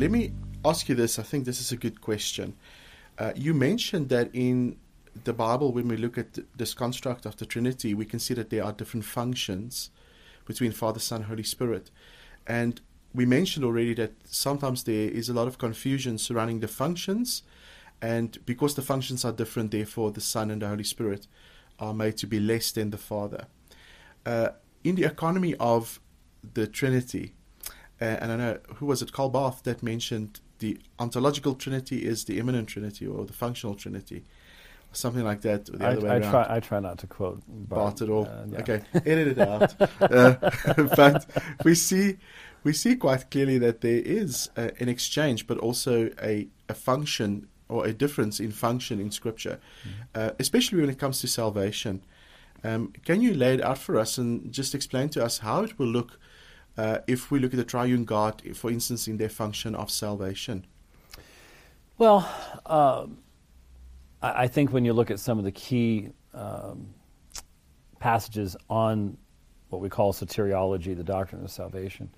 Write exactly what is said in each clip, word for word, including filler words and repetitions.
let me ask you this. I think this is a good question. Uh, you mentioned that in the Bible, when we look at this construct of the Trinity, we can see that there are different functions between Father, Son, Holy Spirit. And we mentioned already that sometimes there is a lot of confusion surrounding the functions, and because the functions are different, therefore the Son and the Holy Spirit are made to be less than the Father. Uh, in the economy of the Trinity, uh, and I know, who was it, Karl Barth, that mentioned the ontological Trinity is the immanent Trinity, or the functional Trinity, or something like that, or the I, other way I around. try. I try not to quote Barth at all. Uh, yeah. Okay, edit it out. uh, but we see, we see quite clearly that there is uh, an exchange, but also a, a function or a difference in function in Scripture, mm-hmm. uh, especially when it comes to salvation. Um, can you lay it out for us and just explain to us how it will look uh, if we look at the triune God, for instance, in their function of salvation? Well, uh, I, I think when you look at some of the key um, passages on what we call soteriology, the doctrine of salvation,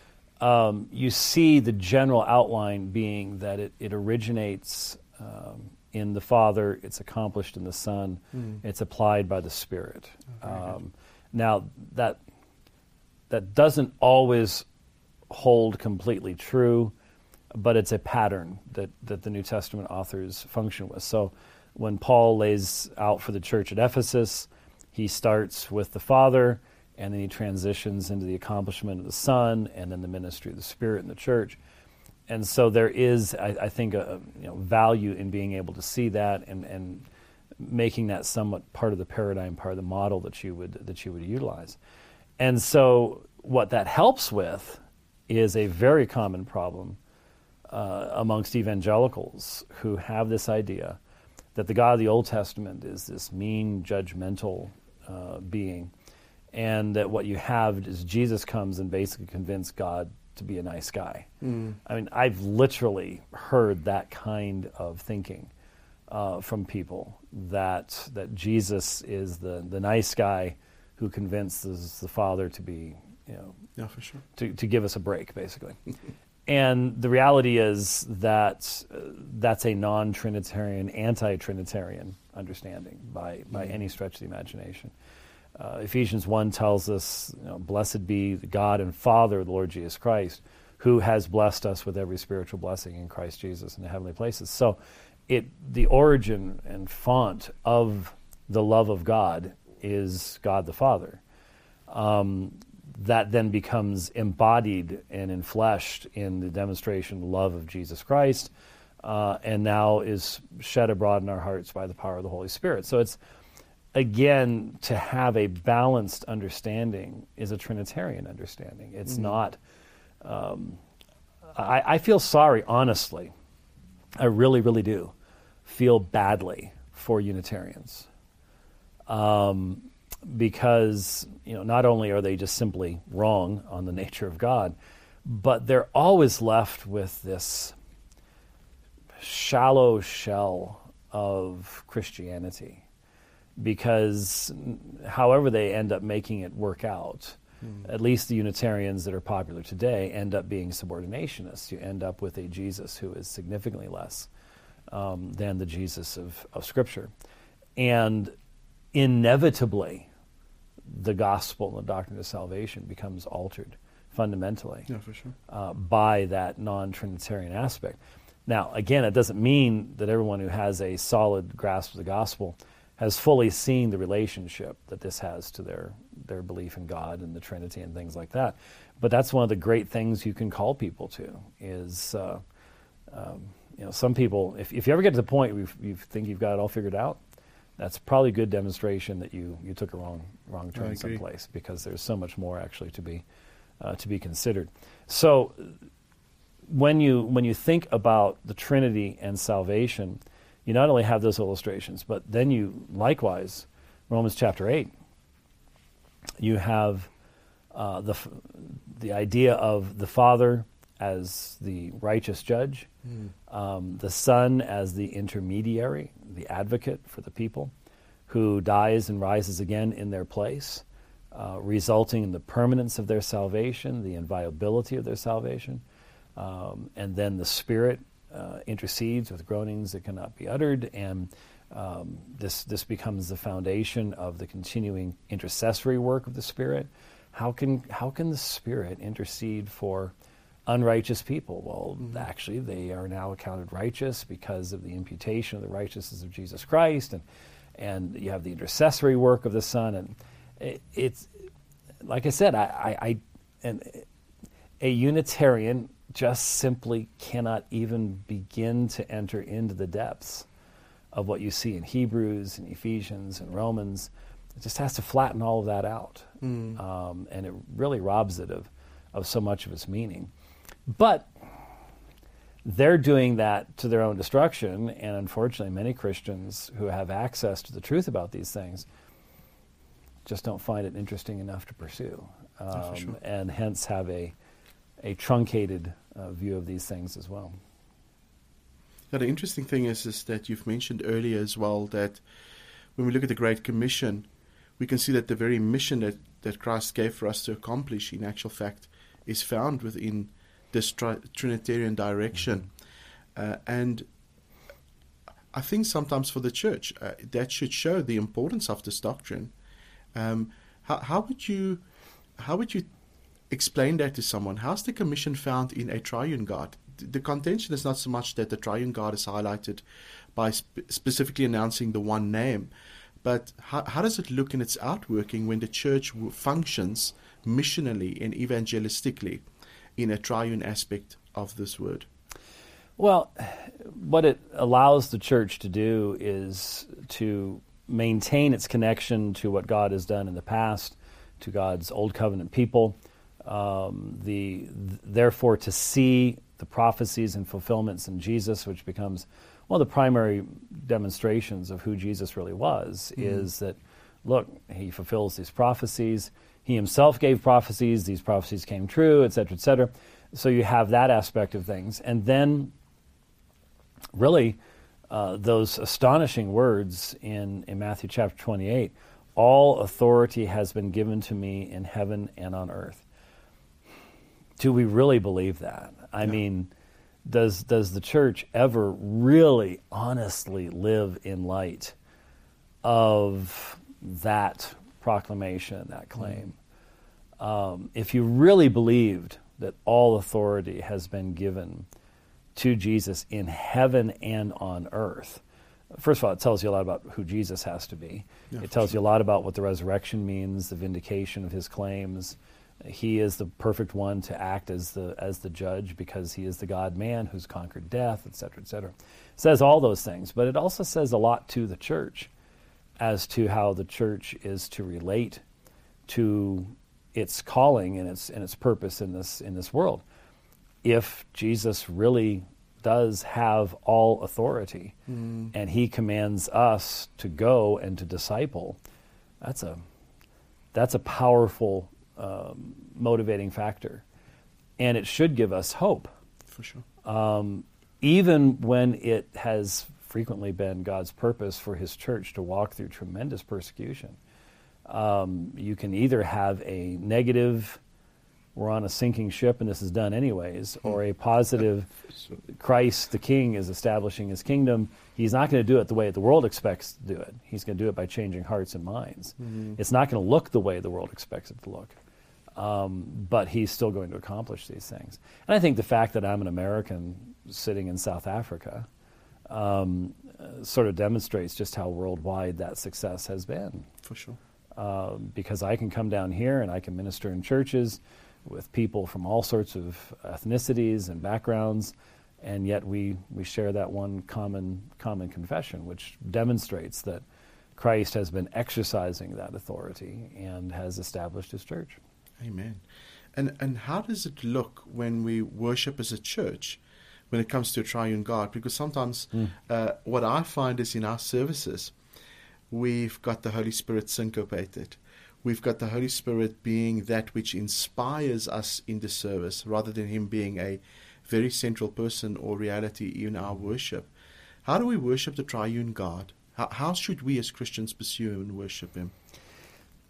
um, you see the general outline being that it, it originates um, in the Father, it's accomplished in the Son, mm. it's applied by the Spirit. Oh, um, now, that that doesn't always hold completely true, but it's a pattern that, that the New Testament authors function with. So when Paul lays out for the church at Ephesus, he starts with the Father, and then he transitions into the accomplishment of the Son, and then the ministry of the Spirit in the church. And so there is, I, I think, a you know, value in being able to see that and, and making that somewhat part of the paradigm, part of the model that you would that you would utilize. And so what that helps with is a very common problem uh, amongst evangelicals who have this idea that the God of the Old Testament is this mean, judgmental uh, being, and that what you have is Jesus comes and basically convinces God to be a nice guy. Mm. I mean, I've literally heard that kind of thinking uh, from people, that that Jesus is the, the nice guy who convinces the Father to be, you know, yeah, for sure, to, to give us a break, basically. And the reality is that uh, that's a non-Trinitarian, anti-Trinitarian understanding by, by mm. any stretch of the imagination. Uh, Ephesians one tells us, you know, blessed be the God and Father of the Lord Jesus Christ, who has blessed us with every spiritual blessing in Christ Jesus in the heavenly places. So it the origin and font of the love of God is God the Father. Um, that then becomes embodied and enfleshed in the demonstration of the love of Jesus Christ, uh, and now is shed abroad in our hearts by the power of the Holy Spirit. So it's, again, to have a balanced understanding is a Trinitarian understanding. It's mm-hmm. not, um, I, I feel sorry, honestly, I really, really do feel badly for Unitarians. Um, because, you know, not only are they just simply wrong on the nature of God, but they're always left with this shallow shell of Christianity. Because however they end up making it work out, mm. at least the Unitarians that are popular today end up being subordinationists. You end up with a Jesus who is significantly less um, than the Jesus of, of Scripture. And inevitably, the gospel and the doctrine of salvation becomes altered fundamentally yeah, for sure. uh, by that non-Trinitarian aspect. Now, again, it doesn't mean that everyone who has a solid grasp of the gospel has fully seen the relationship that this has to their, their belief in God and the Trinity and things like that. But that's one of the great things you can call people to is, uh, um, you know, some people, if, if you ever get to the point where you, you think you've got it all figured out, that's probably a good demonstration that you, you took a wrong wrong turn someplace, because there's so much more actually to be uh, to be considered. So when you when you think about the Trinity and salvation, you not only have those illustrations, but then you likewise, Romans chapter eight, you have uh, the the idea of the Father as the righteous judge, mm. um, the Son as the intermediary, the advocate for the people, who dies and rises again in their place, uh, resulting in the permanence of their salvation, the inviolability of their salvation. Um, and then the Spirit uh, intercedes with groanings that cannot be uttered, and um, this this becomes the foundation of the continuing intercessory work of the Spirit. How can how can the Spirit intercede for unrighteous people? Well, mm-hmm. actually, they are now accounted righteous because of the imputation of the righteousness of Jesus Christ, and and you have the intercessory work of the Son, and it, it's like I said, I, I, I and a Unitarian just simply cannot even begin to enter into the depths of what you see in Hebrews and Ephesians and Romans. It just has to flatten all of that out, mm. um, and it really robs it of of so much of its meaning. But they're doing that to their own destruction, and unfortunately many Christians who have access to the truth about these things just don't find it interesting enough to pursue, um, oh, sure. and hence have a, a truncated uh, view of these things as well. Yeah, the interesting thing is, is that you've mentioned earlier as well that when we look at the Great Commission, we can see that the very mission that, that Christ gave for us to accomplish, in actual fact, is found within this tri- Trinitarian direction. Mm-hmm. Uh, and I think sometimes for the church, uh, that should show the importance of this doctrine. Um, how, how would you how would you explain that to someone? How's the commission found in a triune God? The contention is not so much that the triune God is highlighted by sp- specifically announcing the one name, but how, how does it look in its outworking when the church w- functions missionally and evangelistically in a triune aspect of this word? Well, what it allows the church to do is to maintain its connection to what God has done in the past, to God's old covenant people, um, the th- therefore to see the prophecies and fulfillments in Jesus, which becomes one of the primary demonstrations of who Jesus really was, mm-hmm. is that, look, he fulfills these prophecies. He himself gave prophecies. These prophecies came true, et cetera, et cetera. So you have that aspect of things. And then really uh, those astonishing words in, in Matthew chapter twenty-eight, all authority has been given to me in heaven and on earth. Do we really believe that? I yeah. mean, does does the church ever really honestly live in light of that proclamation, that claim? Mm. Um, if you really believed that all authority has been given to Jesus in heaven and on earth, first of all, it tells you a lot about who Jesus has to be. Yeah, it tells sure. you a lot about what the resurrection means, the vindication of his claims. He is the perfect one to act as the as the judge because he is the God-man who's conquered death, et cetera, et cetera. It says all those things, but it also says a lot to the church as to how the church is to relate to its calling and its and its purpose in this in this world. If Jesus really does have all authority, mm. and he commands us to go and to disciple, that's a that's a powerful um, motivating factor, and it should give us hope. For sure. Um, even when it has frequently been God's purpose for his church to walk through tremendous persecution. Um, you can either have a negative, we're on a sinking ship and this is done anyways, or a positive, Christ the King is establishing his kingdom. He's not going to do it the way the world expects to do it. He's going to do it by changing hearts and minds. Mm-hmm. It's not going to look the way the world expects it to look. Um, but he's still going to accomplish these things. And I think the fact that I'm an American sitting in South Africa um, uh, sort of demonstrates just how worldwide that success has been. For sure. Uh, because I can come down here and I can minister in churches with people from all sorts of ethnicities and backgrounds, and yet we, we share that one common common confession, which demonstrates that Christ has been exercising that authority and has established his church. Amen. And and how does it look when we worship as a church when it comes to a triune God? Because sometimes mm. uh, what I find is in our services, we've got the Holy Spirit syncopated. We've got the Holy Spirit being that which inspires us in the service rather than him being a very central person or reality in our worship. How do we worship the triune God? How, how should we as Christians pursue and worship him?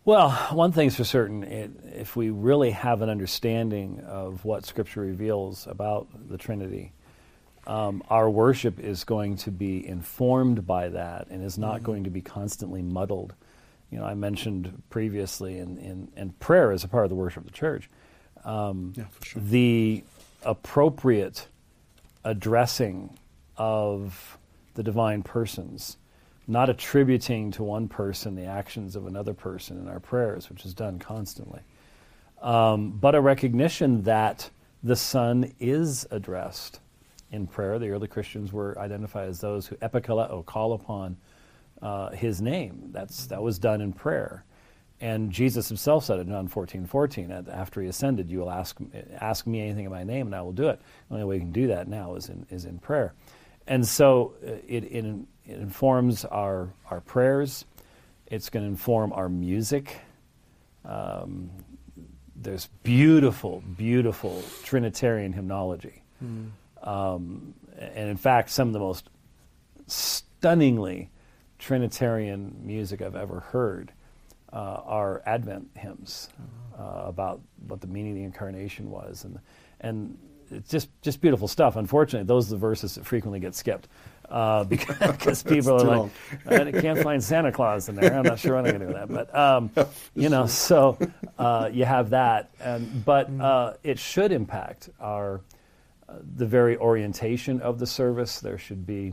Well, one thing's for certain, it, if we really have an understanding of what Scripture reveals about the Trinity, um, our worship is going to be informed by that and is not mm-hmm. going to be constantly muddled. You know, I mentioned previously, in, in, in prayer is a part of the worship of the church. Um, yeah, for sure. The appropriate addressing of the divine persons, not attributing to one person the actions of another person in our prayers, which is done constantly, um, but a recognition that the Son is addressed in prayer. The early Christians were identified as those who epikaleo, call upon uh, His name. That's that was done in prayer, and Jesus Himself said it in John fourteen fourteen. After He ascended, you will ask ask me anything in my name, and I will do it. The only way we can do that now is in is in prayer, and so it it. It informs our, our prayers. It's going to inform our music. Um, there's beautiful, beautiful Trinitarian hymnology. Mm. Um, and in fact, some of the most stunningly Trinitarian music I've ever heard uh, are Advent hymns uh, about what the meaning of the Incarnation was. And, and it's just, just beautiful stuff. Unfortunately, those are the verses that frequently get skipped. Uh, because people are like, I can't find Santa Claus in there. I'm not sure what I'm going to do with that. But, um, you know, so uh, you have that. And, but uh, it should impact our uh, the very orientation of the service. There should be...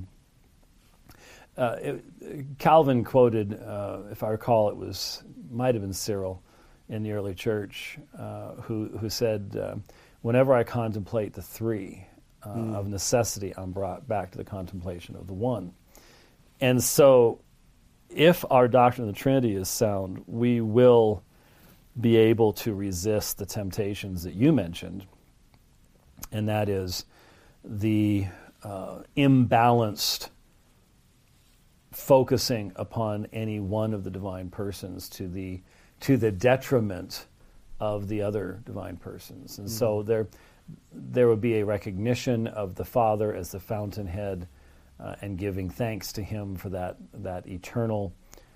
Uh, it, Calvin quoted, uh, if I recall, it was might have been Cyril in the early church, uh, who, who said, uh, whenever I contemplate the three... Uh, mm. of necessity, I'm brought back to the contemplation of the one. And so if our doctrine of the Trinity is sound, we will be able to resist the temptations that you mentioned, and that is the uh, imbalanced focusing upon any one of the divine persons to the to the detriment of the other divine persons. And mm. so there there would be a recognition of the Father as the fountainhead uh, and giving thanks to Him for that that eternal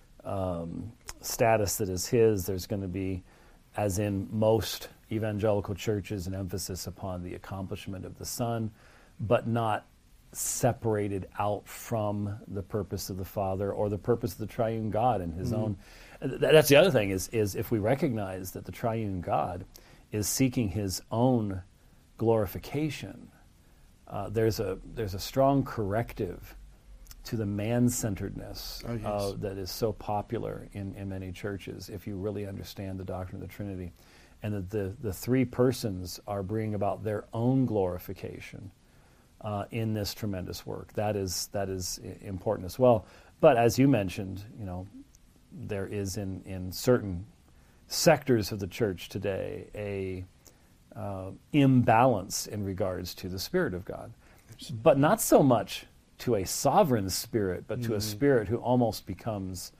um, status that is His. There's going to be, as in most evangelical churches, an emphasis upon the accomplishment of the Son, but not separated out from the purpose of the Father or the purpose of the triune God in His mm-hmm. own. That's the other thing, is, is if we recognize that the triune God is seeking His own glorification, uh, there's a there's a strong corrective to the man-centeredness oh, yes. uh, that is so popular in, in many churches, if you really understand the doctrine of the Trinity, and that the, the three persons are bringing about their own glorification uh, in this tremendous work. That is that is important as well. But as you mentioned, you know, there is in, in certain sectors of the church today a Uh, imbalance in regards to the Spirit of God, but not so much to a sovereign Spirit, but to mm. a Spirit who almost becomes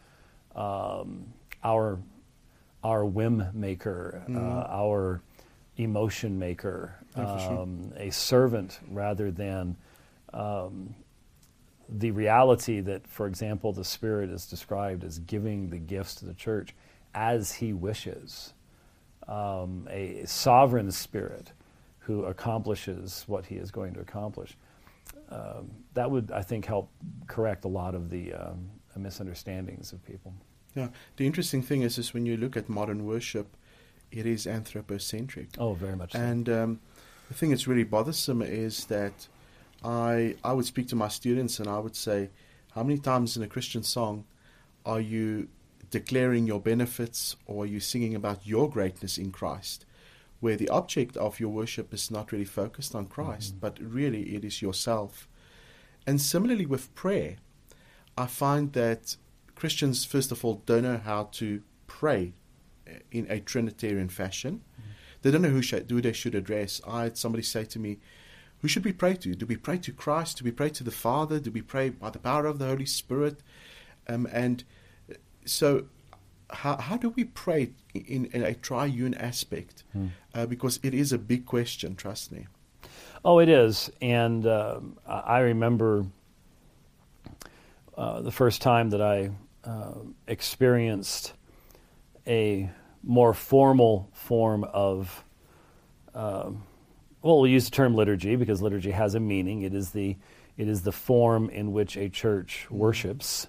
um, our our whim maker, mm. uh, our emotion maker, yeah, um, sure. a servant rather than um, the reality that, for example, the Spirit is described as giving the gifts to the church as He wishes. Um, a sovereign Spirit who accomplishes what He is going to accomplish. Um, that would, I think, help correct a lot of the um, misunderstandings of people. Yeah, the interesting thing is, is when you look at modern worship, it is anthropocentric. Oh, very much so. And um, the thing that's really bothersome is that I I would speak to my students and I would say, how many times in a Christian song are you declaring your benefits, or are you singing about your greatness in Christ, where the object of your worship is not really focused on Christ, mm-hmm. but really it is yourself. And similarly with prayer, I find that Christians, first of all, don't know how to pray in a Trinitarian fashion. Mm-hmm. They don't know who, should, who they should address. I had somebody say to me, who should we pray to? Do we pray to Christ? Do we pray to the Father? Do we pray by the power of the Holy Spirit? Um, and So how how do we pray in, in a triune aspect? Hmm. Uh, because it is a big question, trust me. Oh, it is. And uh, I remember uh, the first time that I uh, experienced a more formal form of, um, well, we'll use the term liturgy because liturgy has a meaning. It is the it is the form in which a church worships,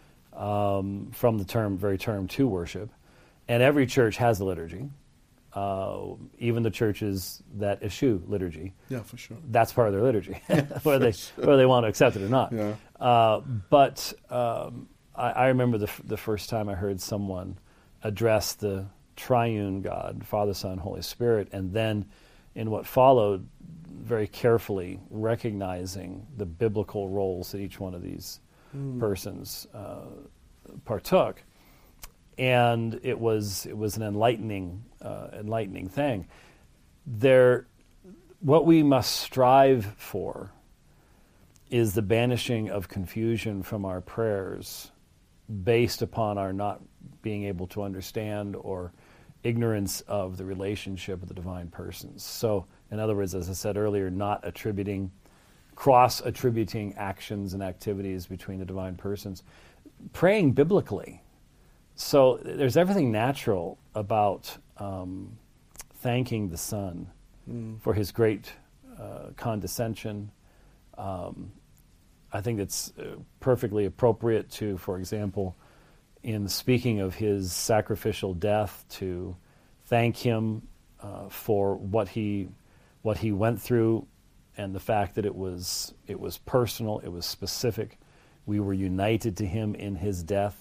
um, from the term very term to worship, and every church has a liturgy. Uh, even the churches that eschew liturgy, yeah, for sure, that's part of their liturgy, whether they sure. whether they want to accept it or not. Yeah. Uh, but um, I, I remember the f- the first time I heard someone address the triune God, Father, Son, Holy Spirit, and then in what followed, very carefully recognizing the biblical roles that each one of these mm. persons uh, partook. And it was it was an enlightening uh, enlightening thing. There, what we must strive for is the banishing of confusion from our prayers, based upon our not being able to understand or ignorance of the relationship of the divine persons. So, in other words, as I said earlier, not attributing, cross attributing actions and activities between the divine persons, praying biblically. So there's everything natural about um, thanking the Son mm. for his great uh, condescension. Um, I think it's uh, perfectly appropriate to, for example, in speaking of his sacrificial death, to thank him uh, for what he what he went through, and the fact that it was it was personal, it was specific. We were united to him in his death.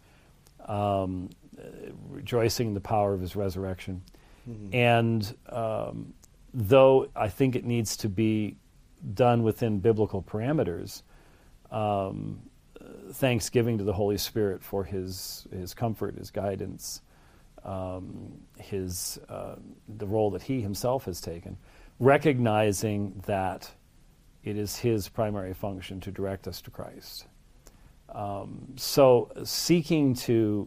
Um, rejoicing in the power of his resurrection. Mm-hmm. And um, though I think it needs to be done within biblical parameters, um, thanksgiving to the Holy Spirit for his his comfort, his guidance, um, his uh, the role that he himself has taken, recognizing that it is his primary function to direct us to Christ. Um, so seeking to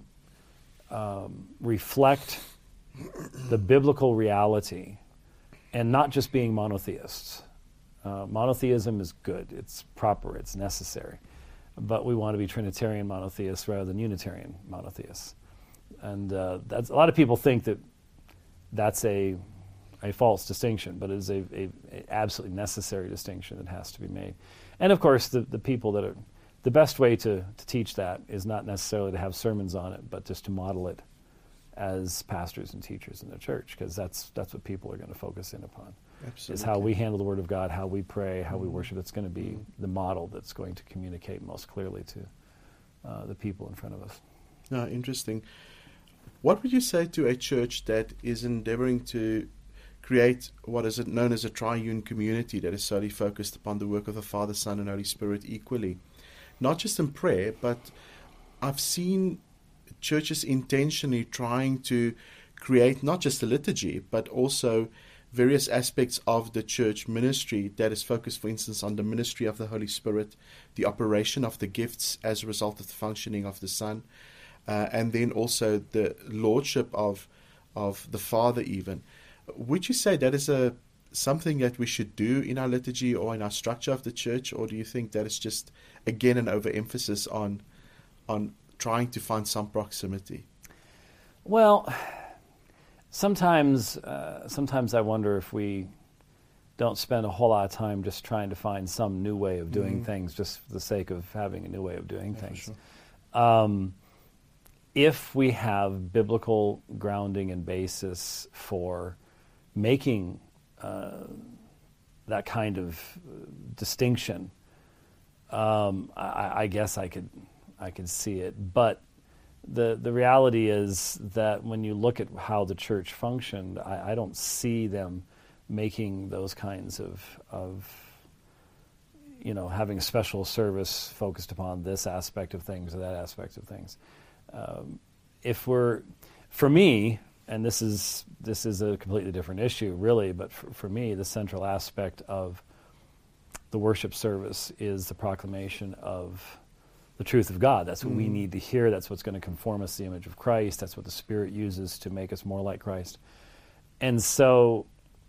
um, reflect the biblical reality and not just being monotheists. Uh, monotheism is good, it's proper, it's necessary. But we want to be Trinitarian monotheists rather than Unitarian monotheists. And uh, that's, a lot of people think that that's a, a false distinction, but it is a, a, a absolutely necessary distinction that has to be made. And of course, the, the people that are The best way to, to teach that is not necessarily to have sermons on it, but just to model it as pastors and teachers in the church, because that's that's what people are going to focus in upon. Absolutely. Is how we handle the Word of God, how we pray, how mm-hmm. we worship. It's going to be mm-hmm. the model that's going to communicate most clearly to uh, the people in front of us. Ah, interesting. What would you say to a church that is endeavoring to create what is known as a triune community that is solely focused upon the work of the Father, Son, and Holy Spirit equally? Not just in prayer, but I've seen churches intentionally trying to create not just a liturgy, but also various aspects of the church ministry that is focused, for instance, on the ministry of the Holy Spirit, the operation of the gifts as a result of the functioning of the Son, uh, and then also the lordship of of the Father even. Would you say that is a something that we should do in our liturgy or in our structure of the church, or do you think that it's just, again, an overemphasis on on trying to find some proximity? Well, sometimes uh, sometimes I wonder if we don't spend a whole lot of time just trying to find some new way of doing mm-hmm. things just for the sake of having a new way of doing yeah, things. Sure. Um, if we have biblical grounding and basis for making uh, that kind of distinction, um, I, I guess I could I could see it. But the the reality is that when you look at how the church functioned, I, I don't see them making those kinds of of you know having a special service focused upon this aspect of things or that aspect of things. Um, if we're, for me, and this is this is a completely different issue, really, but for, for me, the central aspect of the worship service is the proclamation of the truth of God. That's what mm. we need to hear. That's what's going to conform us to the image of Christ. That's what the Spirit uses to make us more like Christ. And so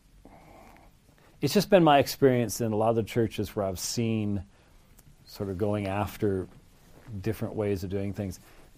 it's just been my experience in a lot of the churches where I've seen sort of going after different ways of doing things.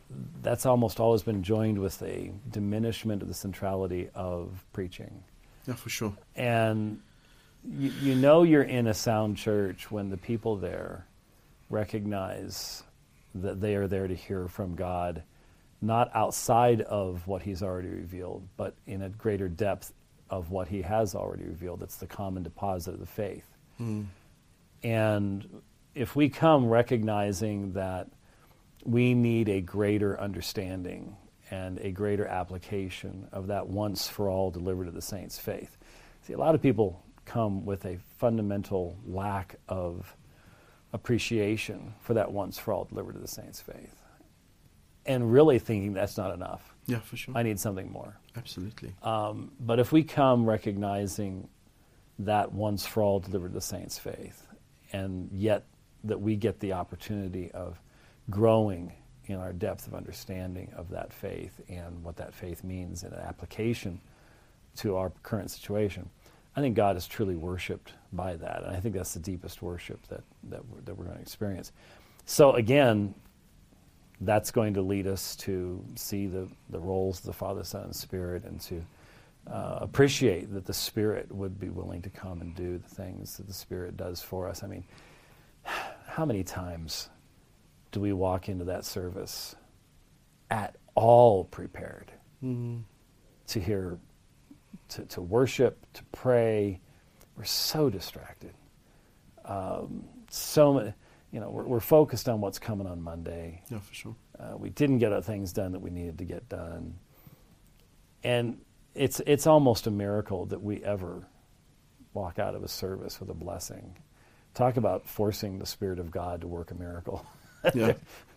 that's almost always been joined with a diminishment of the centrality of preaching. Yeah, for sure. And you, you know you're in a sound church when the people there recognize that they are there to hear from God, not outside of what he's already revealed, but in a greater depth of what he has already revealed. It's the common deposit of the faith. Mm. And if we come recognizing that we need a greater understanding and a greater application of that once for all delivered to the saints' faith. See, a lot of people come with a fundamental lack of appreciation for that once for all delivered to the saints' faith, and really thinking that's not enough. Yeah, for sure. I need something more. Absolutely. Um, but if we come recognizing that once for all delivered to the saints' faith, and yet that we get the opportunity of growing in our depth of understanding of that faith and what that faith means in an application to our current situation, I think God is truly worshipped by that. And I think that's the deepest worship that, that, we're, that we're going to experience. So again, that's going to lead us to see the, the roles of the Father, Son, and Spirit, and to uh, appreciate that the Spirit would be willing to come and do the things that the Spirit does for us. I mean, how many times do we walk into that service at all prepared mm. to hear, to, to worship, to pray? We're so distracted. Um, so many, you know, we're, we're focused on what's coming on Monday. Yeah, for sure. Uh, we didn't get our things done that we needed to get done. And it's it's almost a miracle that we ever walk out of a service with a blessing. Talk about forcing the Spirit of God to work a miracle. Yeah.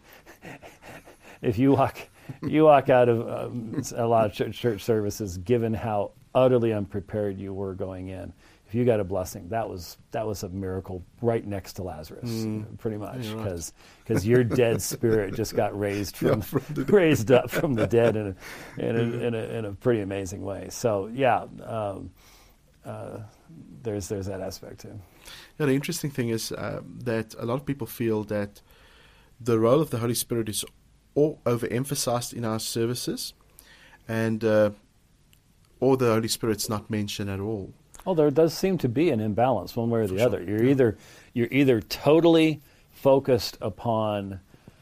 If you walk, you walk out of um, a lot of church, church services, given how utterly unprepared you were going in, if you got a blessing, that was that was a miracle right next to Lazarus, Mm. pretty much, Yeah, right. because because your dead spirit just got raised from, Yeah, from the dead. raised up from the dead in a in a, in a in a pretty amazing way. So yeah, um, uh, there's there's that aspect too. Yeah, the interesting thing is uh, that a lot of people feel that the role of the Holy Spirit is all overemphasized in our services, and uh, or the Holy Spirit's not mentioned at all. Oh, there does seem to be an imbalance one way or the For other. sure, You're yeah. either you're either totally focused upon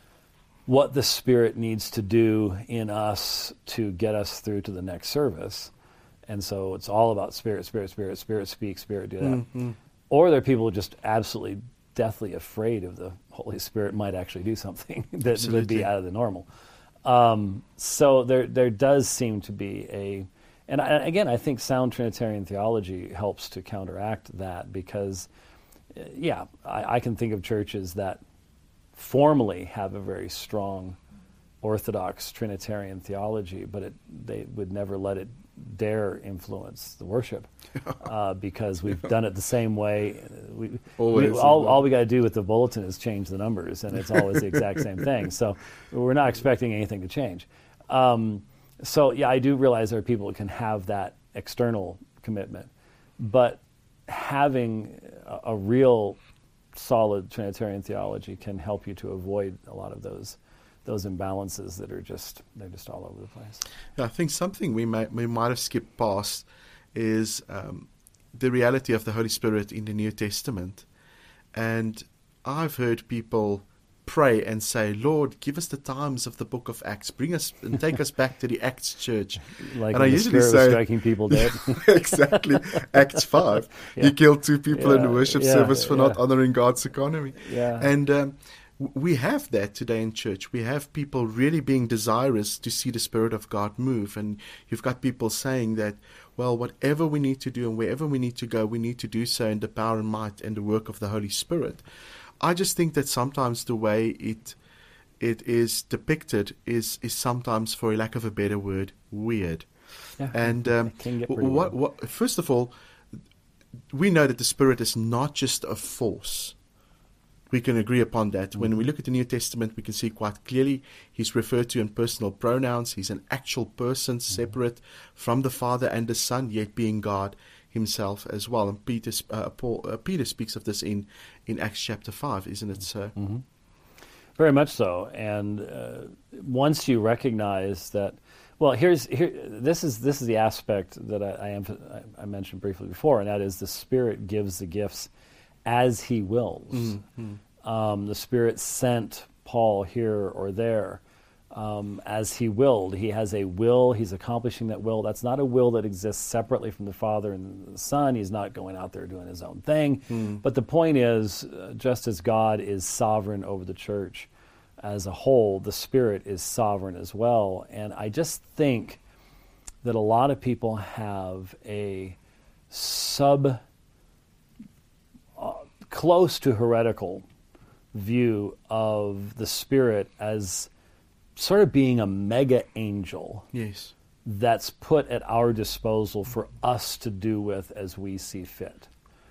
what the Spirit needs to do in us to get us through to the next service, and so it's all about Spirit, Spirit, Spirit, Spirit, speak, Spirit, do that. Mm-hmm. Or there are people just absolutely deathly afraid of the Holy Spirit might actually do something that would Absolutely. be out of the normal. Um, so there there does seem to be a, and I, again, I think sound Trinitarian theology helps to counteract that, because, uh, yeah, I, I can think of churches that formally have a very strong Orthodox Trinitarian theology, but it, they would never let it dare influence the worship, uh, because we've done it the same way. We, Always. we, all, all we got to do with the bulletin is change the numbers, and it's always the exact same thing. So we're not expecting anything to change. Um, so yeah, I do realize there are people who can have that external commitment, but having a, a real solid Trinitarian theology can help you to avoid a lot of those those imbalances that are just, they're just all over the place. Yeah, I think something we might we might have skipped past is um, the reality of the Holy Spirit in the New Testament. And I've heard people pray and say, Lord, give us the times of the book of Acts. Bring us and take us back to the Acts church. Like and when I the usually Spirit say, was striking people dead. exactly, Acts five. Yeah. You killed two people in the Yeah, worship yeah, service for not yeah. honoring God's economy. Yeah. And um, w- we have that today in church. We have people really being desirous to see the Spirit of God move. And you've got people saying that, well, whatever we need to do and wherever we need to go, we need to do so in the power and might and the work of the Holy Spirit. I just think that sometimes the way it it is depicted is is sometimes, for lack of a better word, weird. Yeah, And um, it can get pretty what, weird. what, first of all, we know that the Spirit is not just a force. We can agree upon that. When we look at the New Testament, we can see quite clearly he's referred to in personal pronouns. He's an actual person, separate from the Father and the Son, yet being God himself as well. And Peter, uh, Paul, uh, Peter speaks of this in, in Acts chapter five, isn't it, sir? Mm-hmm. Very much so. And uh, once you recognize that, well, here's here. This is this is the aspect that I, I, emph- I mentioned briefly before, and that is the Spirit gives the gifts as He wills. Mm-hmm. Um, the Spirit sent Paul here or there um, as He willed. He has a will. He's accomplishing that will. That's not a will that exists separately from the Father and the Son. He's not going out there doing His own thing. Mm. But the point is, uh, just as God is sovereign over the church as a whole, the Spirit is sovereign as well. And I just think that a lot of people have a sub, uh, close to heretical view of the Spirit as sort of being a mega angel. Yes. That's put at our disposal for us to do with as we see fit.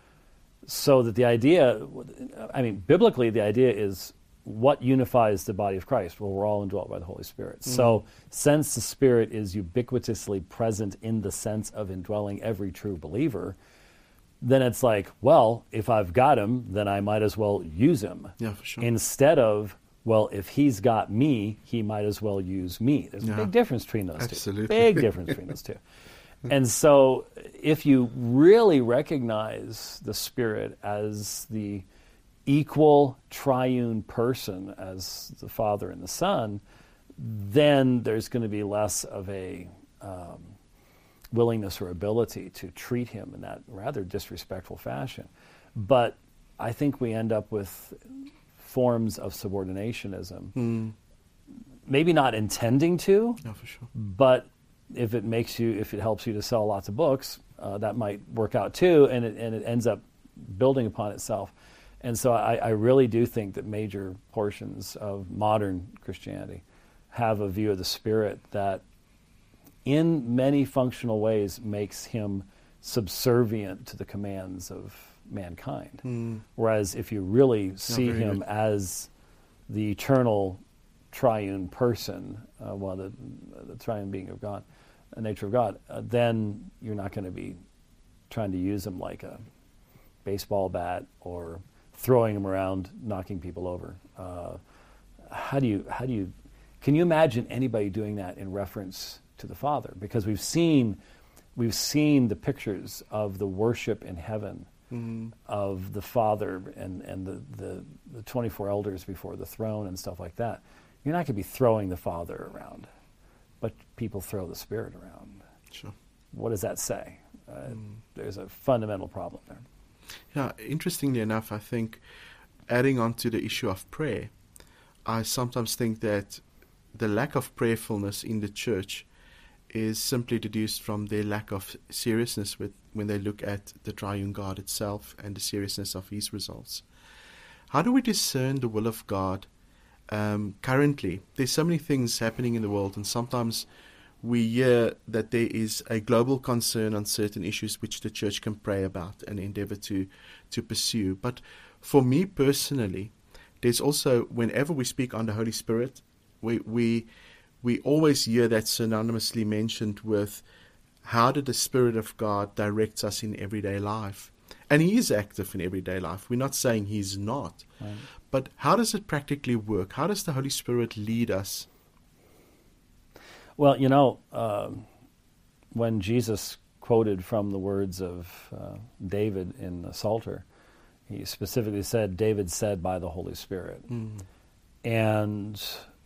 So that the idea, I mean, biblically, the idea is what unifies the body of Christ? Well, we're all indwelt by the Holy Spirit. Mm-hmm. So since the Spirit is ubiquitously present in the sense of indwelling every true believer, then it's like, well, if I've got Him, then I might as well use Him. Yeah, for sure. Instead of, well, if He's got me, He might as well use me. There's yeah. a big difference between those Absolutely. two. Big difference between those two. And so if you really recognize the Spirit as the equal triune person as the Father and the Son, then there's going to be less of a um, willingness or ability to treat Him in that rather disrespectful fashion. But I think we end up with forms of subordinationism, mm. maybe not intending to, yeah, for sure. but if it makes you, if it helps you to sell lots of books, uh, that might work out too, and it, and it ends up building upon itself. And so I, I really do think that major portions of modern Christianity have a view of the Spirit that in many functional ways makes Him subservient to the commands of mankind. Mm. Whereas if you really see Him good. as the eternal triune person, uh, well, the, the triune being of God, the nature of God, uh, then you're not going to be trying to use Him like a baseball bat or throwing Him around, knocking people over. Uh, how do you, how do you, can you imagine anybody doing that in reference to the Father? Because we've seen, we've seen the pictures of the worship in heaven mm-hmm. of the Father and, and the, the, the twenty-four elders before the throne and stuff like that. You're not going to be throwing the Father around, but people throw the Spirit around. Sure. What does that say? Uh, mm. There's a fundamental problem there. Yeah, interestingly enough, I think adding on to the issue of prayer, I sometimes think that the lack of prayerfulness in the church is simply deduced from their lack of seriousness with when they look at the triune God itself and the seriousness of His results. How do we discern the will of God um, currently? There's so many things happening in the world, and sometimes we hear that there is a global concern on certain issues which the church can pray about and endeavor to, to pursue. But for me personally, there's also, whenever we speak on the Holy Spirit, we we we always hear that synonymously mentioned with how did the Spirit of God direct us in everyday life. And He is active in everyday life. We're not saying He's not. Right. But how does it practically work? How does the Holy Spirit lead us? Well, you know, uh, when Jesus quoted from the words of uh, David in the Psalter, he specifically said, David said by the Holy Spirit. Mm. And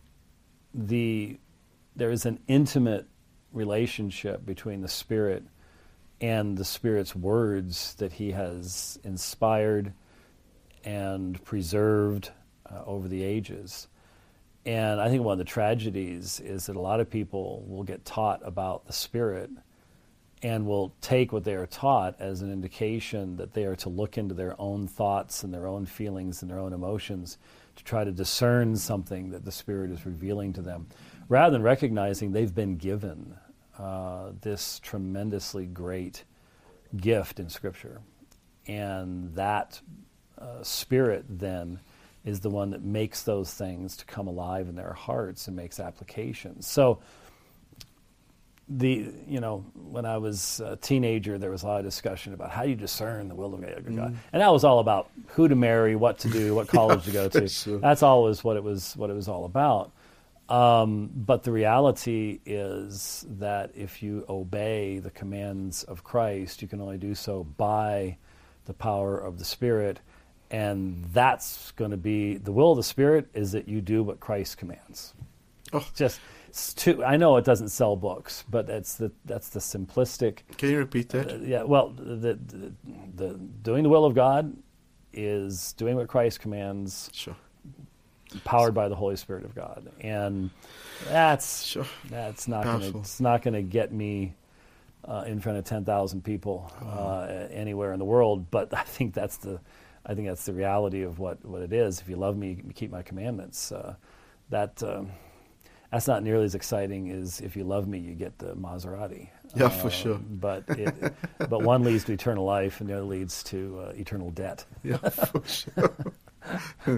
the there is an intimate relationship between the Spirit and the Spirit's words that He has inspired and preserved uh, over the ages. And I think one of the tragedies is that a lot of people will get taught about the Spirit and will take what they are taught as an indication that they are to look into their own thoughts and their own feelings and their own emotions to try to discern something that the Spirit is revealing to them, rather than recognizing they've been given uh, this tremendously great gift in Scripture. And that uh, Spirit then is the one that makes those things to come alive in their hearts and makes applications. So the you know when I was a teenager, there was a lot of discussion about how you discern the will of God, Mm. and that was all about who to marry, what to do, what college Yeah, to go to. sure. That's always what it was. What it was all about. Um, but the reality is that if you obey the commands of Christ, you can only do so by the power of the Spirit, and that's going to be the will of the Spirit is that you do what Christ commands. Oh. Just it's too, I know it doesn't sell books, but that's the that's the simplistic. Can you repeat that? Uh, yeah, well, the, the the doing the will of God is doing what Christ commands, Sure. powered by the Holy Spirit of God, and that's Sure. that's not going to Powerful. it's not going to get me uh, in front of ten thousand people uh, anywhere in the world. But I think that's the I think that's the reality of what, what it is. If you love me, you keep my commandments. Uh, that um, that's not nearly as exciting as if you love me, you get the Maserati. Yeah, for Uh, sure. But it, but one leads to eternal life, and the other leads to uh, eternal debt. Yeah, for sure.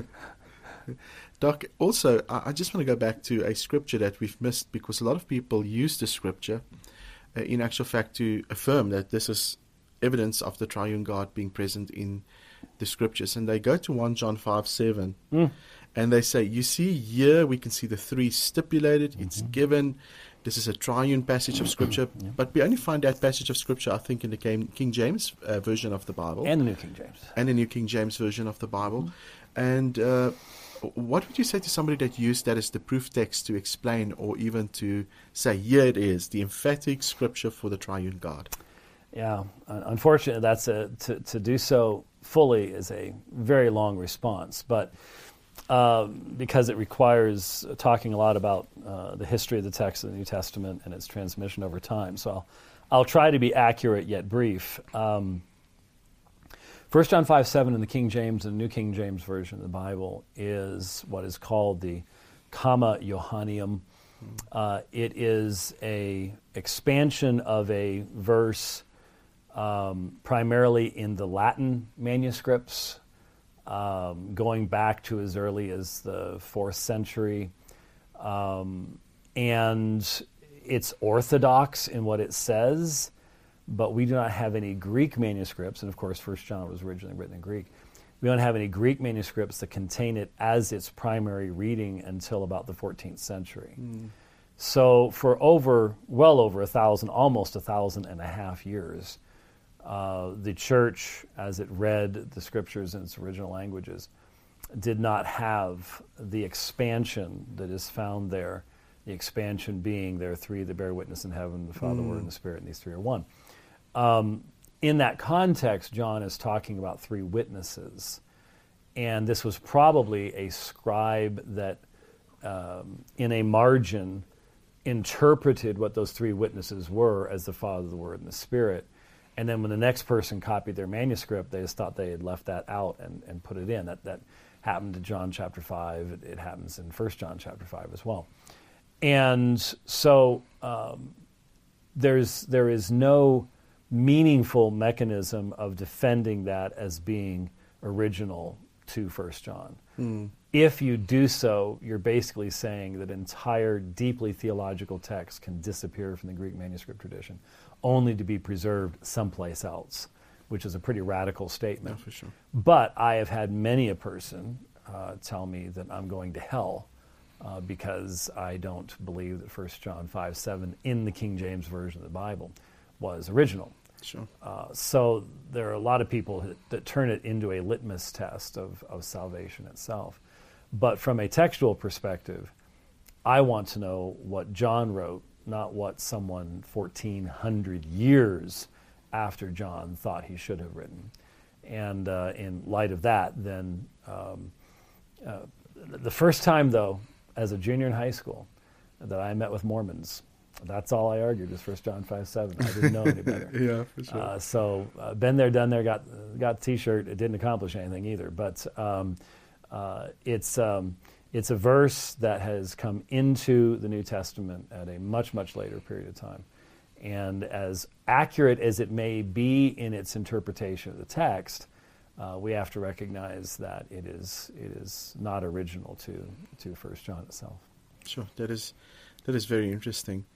Doc, also, I I just want to go back to a scripture that we've missed, because a lot of people use the scripture uh, in actual fact to affirm that this is evidence of the triune God being present in the scriptures. And they go to First John five seven, Mm. and they say, you see, here we can see the three stipulated, it's given. This is a triune passage of scripture, but we only find that passage of scripture, I think, in the King King James uh, version of the Bible. And the New King James. and the New King James Version of the Bible. And uh, what would you say to somebody that used that as the proof text to explain, or even to say, here it is, the emphatic scripture for the triune God? Yeah, un- unfortunately, that's a to, to do so fully is a very long response, but uh, because it requires talking a lot about uh, the history of the text of the New Testament and its transmission over time. So I'll, I'll try to be accurate yet brief. Um, First John five seven in the King James and New King James Version of the Bible is what is called the Comma Johanneum. Uh, it is a expansion of a verse um, primarily in the Latin manuscripts, um, going back to as early as the fourth century. Um, and it's orthodox in what it says, but we do not have any Greek manuscripts, and of course First John was originally written in Greek. We don't have any Greek manuscripts that contain it as its primary reading until about the fourteenth century. Mm. So for over, well over a thousand, almost a thousand and a half years, uh, the church, as it read the scriptures in its original languages, did not have the expansion that is found there, the expansion being there are three that bear witness in heaven, the Father, Mm. Word, and the Spirit, and these three are one. Um, in that context, John is talking about three witnesses. And this was probably a scribe that, um, in a margin, interpreted what those three witnesses were as the Father, the Word, and the Spirit. And then when the next person copied their manuscript, they just thought they had left that out and, and put it in. That, that happened in John chapter five. It, it happens in First John chapter five as well. And so um, there's there is no meaningful mechanism of defending that as being original to First John. Mm. If you do so, you're basically saying that entire deeply theological text can disappear from the Greek manuscript tradition, only to be preserved someplace else, which is a pretty radical statement. Yeah, for sure. But I have had many a person uh, tell me that I'm going to hell uh, because I don't believe that First John five seven in the King James Version of the Bible was original. Sure. Uh, so there are a lot of people that, that turn it into a litmus test of, of salvation itself. But from a textual perspective, I want to know what John wrote, not what someone fourteen hundred years after John thought he should have written. And uh, in light of that, then um, uh, the first time, though, as a junior in high school, that I met with Mormons, that's all I argued was First John five seven. I didn't know any better. Yeah, for sure. Uh, so uh, been there, done there, got got the T-shirt. It didn't accomplish anything either. But um, uh, it's um, it's a verse that has come into the New Testament at a much, much later period of time. And as accurate as it may be in its interpretation of the text, uh, we have to recognize that it is it is not original to to First John itself. Sure, that is that is very interesting.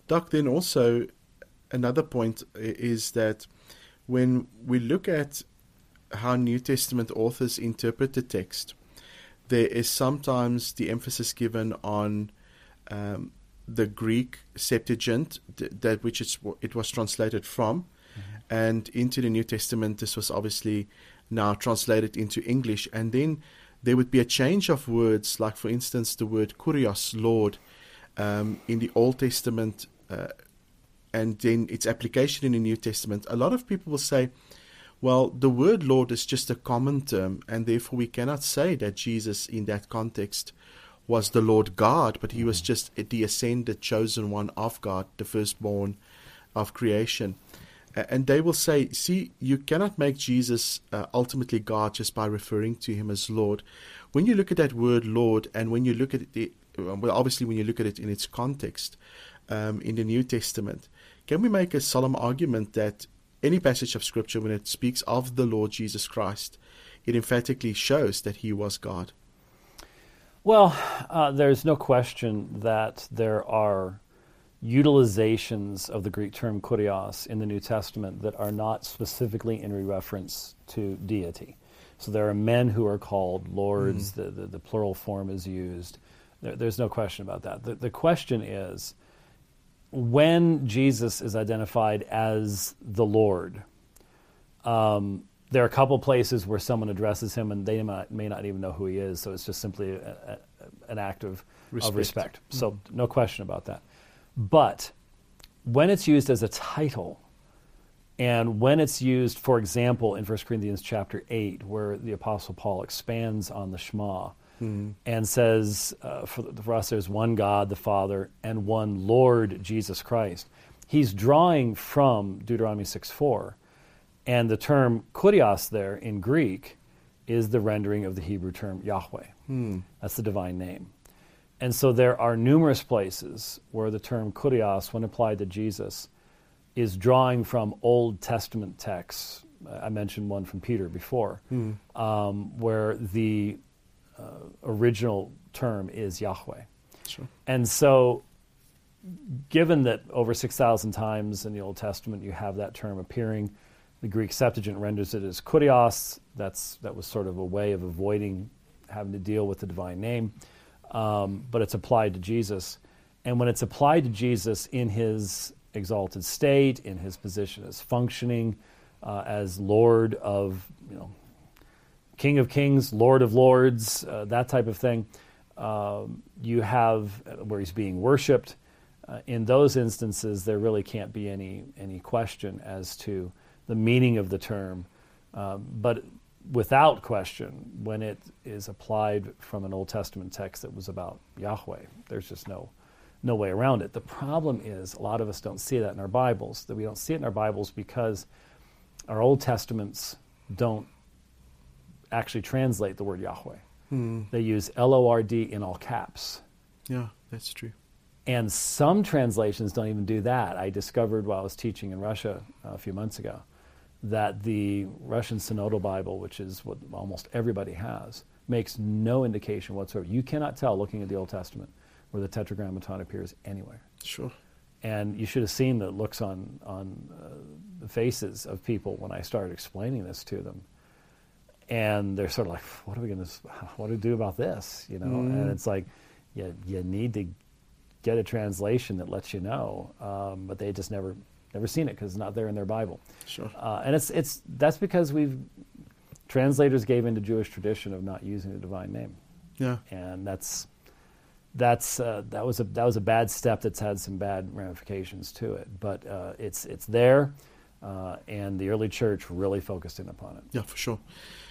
Doc, then also another point is that when we look at how New Testament authors interpret the text, there is sometimes the emphasis given on um, the Greek Septuagint, that which it's, it was translated from, mm-hmm. and into the New Testament. This was obviously now translated into English, and then there would be a change of words, like for instance the word kurios, Lord, um, in the Old Testament, uh, and then its application in the New Testament. A lot of people will say, well, the word Lord is just a common term, and therefore we cannot say that Jesus in that context was the Lord God, but he was just the ascended, chosen one of God, the firstborn of creation. And they will say, see, you cannot make Jesus uh, ultimately God just by referring to him as Lord. When you look at that word Lord, and when you look at it, well, obviously when you look at it in its context um, in the New Testament, can we make a solemn argument that any passage of Scripture, when it speaks of the Lord Jesus Christ, it emphatically shows that he was God? Well, uh, there's no question that there are utilizations of the Greek term kurios in the New Testament that are not specifically in reference to deity. So there are men who are called lords, mm. the, the, the plural form is used. There, there's no question about that. The, the question is, when Jesus is identified as the Lord, um, there are a couple places where someone addresses him and they may, may not even know who he is, so it's just simply a, a, an act of respect. Of respect. Mm-hmm. So no question about that. But when it's used as a title, and when it's used, for example, in First Corinthians chapter eight, where the Apostle Paul expands on the Shema, Mm-hmm. and says, uh, for, for us there's one God, the Father, and one Lord, Jesus Christ. He's drawing from Deuteronomy six four, and the term kurios there in Greek is the rendering of the Hebrew term Yahweh. Mm. That's the divine name. And so there are numerous places where the term kurios, when applied to Jesus, is drawing from Old Testament texts. I mentioned one from Peter before, mm. um, where the Uh, original term is Yahweh. Sure. And so, given that over six thousand times in the Old Testament you have that term appearing, the Greek Septuagint renders it as kurios. That's, that was sort of a way of avoiding having to deal with the divine name, um, but it's applied to Jesus. And when it's applied to Jesus in his exalted state, in his position as functioning uh, as Lord of, you know, King of Kings, Lord of Lords, uh, that type of thing. Um, you have where he's being worshipped. Uh, in those instances, there really can't be any any question as to the meaning of the term. Um, but without question, when it is applied from an Old Testament text that was about Yahweh, there's just no no way around it. The problem is a lot of us don't see that in our Bibles. That we don't see it in our Bibles because our Old Testaments don't actually translate the word Yahweh. Hmm. They use L O R D in all caps. Yeah, that's true. And some translations don't even do that. I discovered while I was teaching in Russia uh, a few months ago that the Russian Synodal Bible, which is what almost everybody has, makes no indication whatsoever. You cannot tell, looking at the Old Testament, where the Tetragrammaton appears anywhere. Sure. And you should have seen the looks on, on uh, the faces of people when I started explaining this to them. And they're sort of like, what are we going to, what do we do about this? You know, mm. and it's like, you, you need to get a translation that lets you know, um, but they just never, never seen it because it's not there in their Bible. Sure. Uh, and it's it's that's because we've translators gave into Jewish tradition of not using the divine name. Yeah. And that's that's uh, that was a that was a bad step that's had some bad ramifications to it. But uh, it's it's there, uh, and the early church really focused in upon it. Yeah, for sure.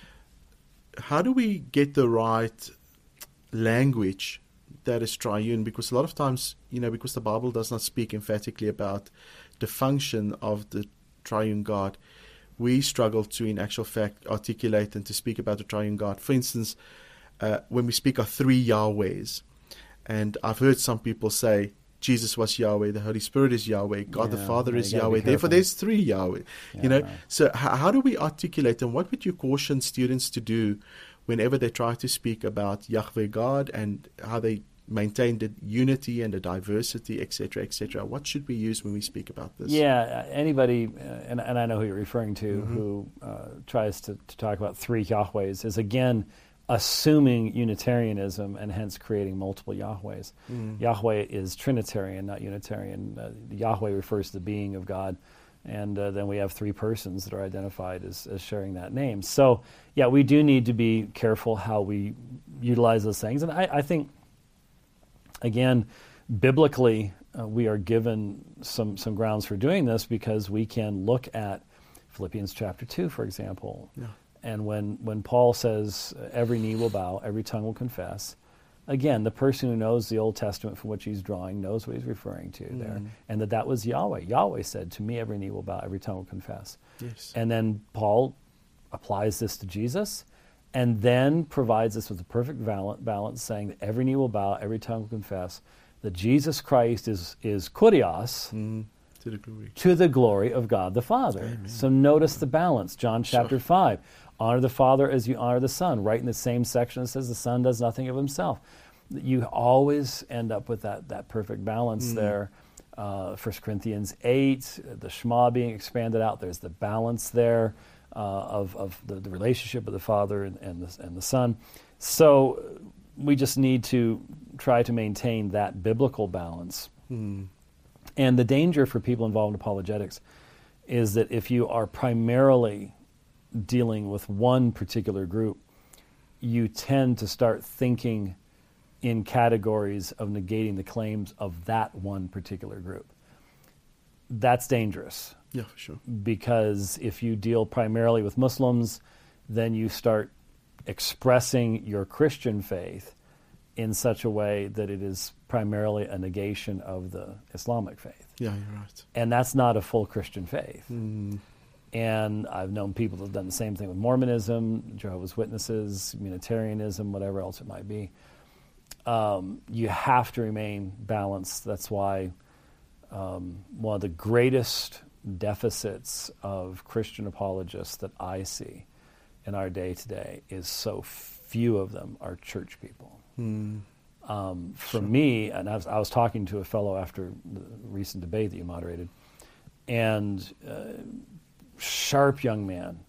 How do we get the right language that is triune? Because a lot of times, you know, because the Bible does not speak emphatically about the function of the triune God, we struggle to, in actual fact, articulate and to speak about the triune God. For instance, uh, when we speak of three Yahwehs, and I've heard some people say, Jesus was Yahweh, the Holy Spirit is Yahweh, God yeah, the Father yeah, is Yahweh. Therefore, there's three Yahweh. Yeah, you know, right. So how, how do we articulate, and what would you caution students to do whenever they try to speak about Yahweh God, and how they maintain the unity and the diversity, et cetera, et cetera. What should we use when we speak about this? Yeah, anybody, uh, and, and I know who you're referring to, Mm-hmm. who uh, tries to, to talk about three Yahwehs is, again, assuming Unitarianism and hence creating multiple Yahwehs. Mm. Yahweh is Trinitarian, not Unitarian. Uh, Yahweh refers to the being of God, and uh, then we have three persons that are identified as, as sharing that name. So, yeah, we do need to be careful how we utilize those things. And I, I think, again, biblically, uh, we are given some, some grounds for doing this because we can look at Philippians chapter two, for example. Yeah. And when, when Paul says every knee will bow, every tongue will confess, again, the person who knows the Old Testament from which he's drawing knows what he's referring to mm. there, and that that was Yahweh. Yahweh said, to me every knee will bow, every tongue will confess. Yes. And then Paul applies this to Jesus and then provides us with the perfect balance, saying that every knee will bow, every tongue will confess, that Jesus Christ is, is kurios, mm. to the glory. To the glory of God the Father. Amen. So notice the balance. John chapter Sure. five. Honor the Father as you honor the Son. Right in the same section it says the Son does nothing of himself. You always end up with that, that perfect balance mm. there. Uh, First Corinthians eight, the Shema being expanded out. There's the balance there uh, of, of the, the relationship of the Father and, and, the, and the Son. So we just need to try to maintain that biblical balance. Mm. And the danger for people involved in apologetics is that if you are primarily dealing with one particular group, you tend to start thinking in categories of negating the claims of that one particular group. That's dangerous. Yeah, for sure. Because if you deal primarily with Muslims, then you start expressing your Christian faith in such a way that it is primarily a negation of the Islamic faith. Yeah, you're right. And that's not a full Christian faith. Mm. And I've known people that have done the same thing with Mormonism, Jehovah's Witnesses, Unitarianism, whatever else it might be. Um, you have to remain balanced. That's why um, one of the greatest deficits of Christian apologists that I see in our day today is so few of them are church people. Mm. Um, for Sure. me, and I was, I was talking to a fellow after the recent debate that you moderated, and uh, sharp young man,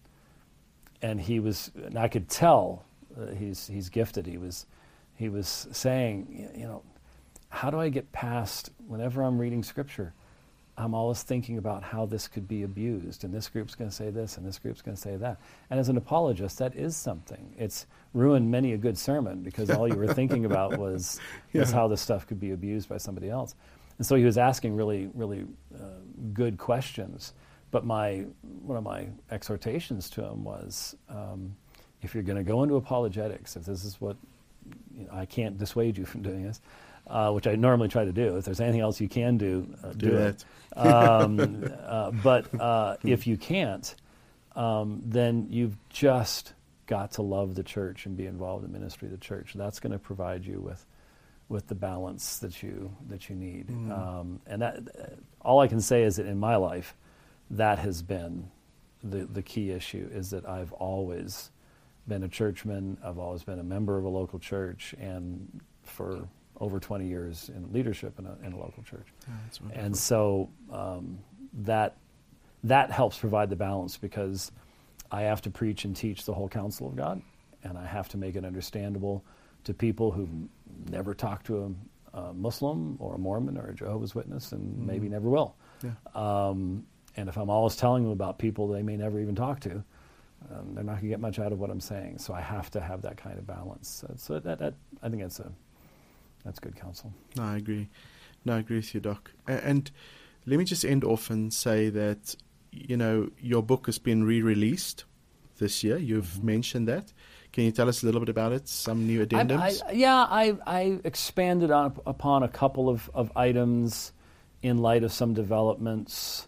and he was, and I could tell uh, he's he's gifted. He was he was saying, you know, how do I get past whenever I'm reading Scripture? I'm always thinking about how this could be abused, and this group's going to say this, and this group's going to say that. And as an apologist, that is something. It's ruined many a good sermon because all you were thinking about was, Yeah. was how this stuff could be abused by somebody else. And so he was asking really, really uh, good questions. But my one of my exhortations to him was, um, if you're going to go into apologetics, if this is what, you know, I can't dissuade you from doing this, uh, which I normally try to do. If there's anything else you can do, uh, do, Do it. it. um, uh, but uh, if you can't, um, then you've just got to love the church and be involved in the ministry of the church. That's going to provide you with with the balance that you that you need. Mm. Um, and that uh, all I can say is that in my life, that has been the the key issue. Is that I've always been a churchman. I've always been a member of a local church, and for over twenty years in leadership in a, in a local church. Yeah, that's wonderful. And so um, that that helps provide the balance, because I have to preach and teach the whole counsel of God, and I have to make it understandable to people who've never talked to a, a Muslim or a Mormon or a Jehovah's Witness, and mm-hmm. maybe never will. Yeah. Um, and if I'm always telling them about people they may never even talk to, um, they're not going to get much out of what I'm saying. So I have to have that kind of balance. Uh, so that, that I think that's a that's good counsel. No, I agree. No, I agree with you, Doc. A- And let me just end off and say that, you know, your book has been re-released this year. You've mm-hmm. mentioned that. Can you tell us a little bit about it? Some new addendums? I, I, yeah, I, I expanded on, upon a couple of, of items in light of some developments.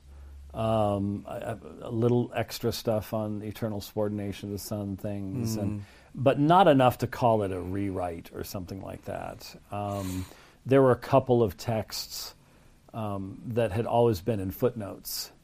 Um, a, a little extra stuff on eternal subordination of the Son things, Mm. and but not enough to call it a rewrite or something like that. Um, there were a couple of texts um, that had always been in footnotes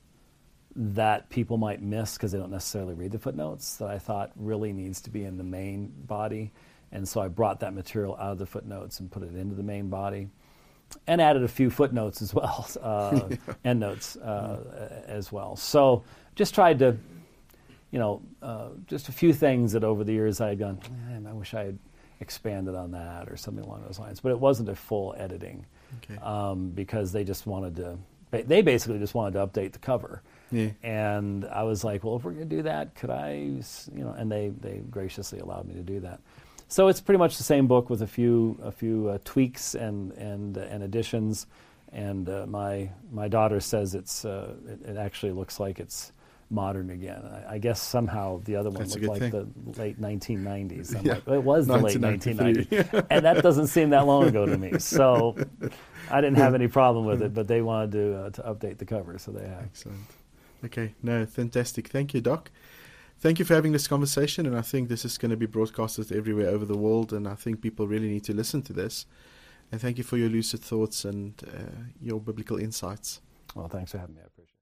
that people might miss because they don't necessarily read the footnotes, that I thought really needs to be in the main body. And so I brought that material out of the footnotes and put it into the main body, and added a few footnotes as well, uh, yeah. endnotes uh, yeah. as well. So just tried to, you know, uh, just a few things that over the years I had gone, man, I wish I had expanded on that or something along those lines. But it wasn't a full editing Okay. um, because they just wanted to, they basically just wanted to update the cover. Yeah. And I was like, well, if we're going to do that, could I, you know, and they, they graciously allowed me to do that. So it's pretty much the same book with a few a few uh, tweaks and and uh, and additions. And uh, my my daughter says it's uh, it, it actually looks like it's modern again. I, I guess somehow the other one That's a looked good like thing. the late nineteen nineties. I'm Yeah. like, well, it was the late nineteen nineties, nineteen and that doesn't seem that long ago to me. So I didn't have any problem with it, but they wanted to uh, to update the cover, so they have. Excellent. Okay, no, fantastic. Thank you, Doc. Thank you for having this conversation, and I think this is going to be broadcasted everywhere over the world, and I think people really need to listen to this. And thank you for your lucid thoughts and uh, your biblical insights. Well, thanks for having me. I appreciate it.